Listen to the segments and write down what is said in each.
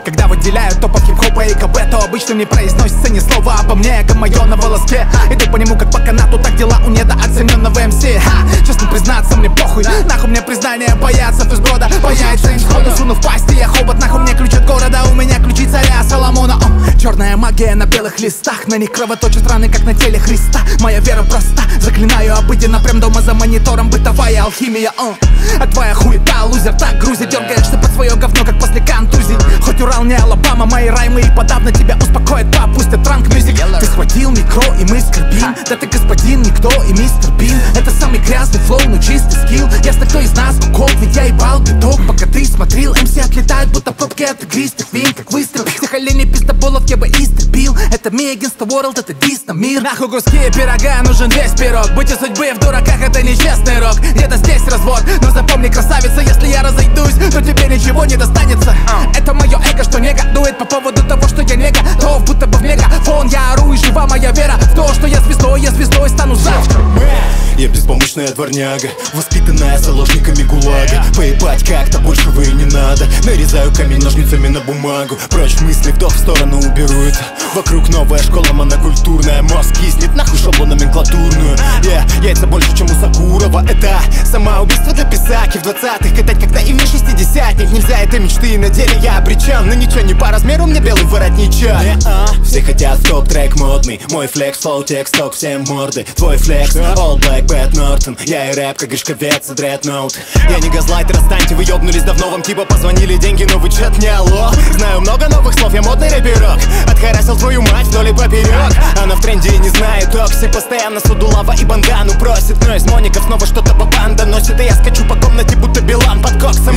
Когда выделяют топов хип-хопа и КБ, то обычно не произносится ни слова обо мне, как мое на волоске. Иду по нему как по канату, так дела у недооцененного МС. Честно признаться, мне похуй, нахуй мне признание бояться физброда. По яйца им сходу суну в пасть, я хобот, нахуй мне ключ от города, у меня ключи царя Соломона. Черная магия на белых листах, на них кровоточат раны, как на теле Христа. Моя вера проста, заклинаю обыденно, прям дома за монитором, бытовая алхимия. А твоя хуета, лузер, так грузит, дергаешься под свое говно, как после контузии. Хоть Урал не Алабама, мои раймы и подавно тебя успокоит, попустят транк-мюзик. Ты схватил микро, и мы скорбим, да ты господин никто и мистер Бин. Это самый грязный флоу, но чистый скилл. Ясно, кто из нас кукол, ведь я ебал биток, пока ты смотрел. МС отлетают, будто пробки от игристых вин, как выстрел. Всех оленей пиздоболов я бы истребил. Это me against the world, это дис на мир. Нахуй куски пирога, нужен весь пирог. Быть у судьбы в дураках, это нечестный рок. Где-то здесь развод, но запомни, красавица, если я разойдусь, то тебе ничего не достанется. Это мое эго, что негодует по поводу того, что я не готов, будто бы в мегафон я ору, и жива моя вера в то, что я звездой стану завтра. Я беспомощная дворняга, воспитанная заложниками ГУЛАГа. Поебать как-то большего и не надо. Нарезаю камень ножницами на бумагу. Прочь мысли, вдох в сторону уберу это. Вокруг новая школа монокультурная. Мозг киснет, нахуй шоблу номенклатурную. Яйца больше, чем у Сакурова. Это самоубийство для писаки в 20-х. Катать как наивный шестидесятник. Нельзя, это мечты, на деле я обречен. Но ничего не по размеру, мне белый воротничок. Все хотят топ-трек модный. Мой флекс, флоу, текст, ток, всем морды. Твой флекс, all black, Бэт Нортон. Я и рэп, как гришковец и дредноут. Я не газлайтер, отстаньте, вы ёбнулись давно. Вам типа позвонили деньги, но вы чат не алло. Знаю много новых слов, я модный рэперок. Отхарасил твою мать вдоль и поперек. Она в тренде и не знает токсик. Постоянно судулава и бандану просит. Но из моников снова что-то по банда носит. И я скачу по комнате, будто Билан под коксом.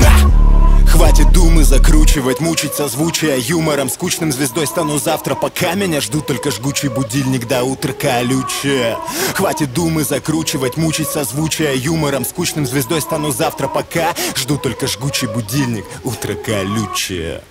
Хватит думы закручивать, мучить созвучия юмором. Скучным звездой стану завтра, пока меня ждут только жгучий будильник до утра колючее. Хватит думы закручивать, мучить созвучия юмором. Скучным звездой стану завтра, пока жду только жгучий будильник, утро колючее.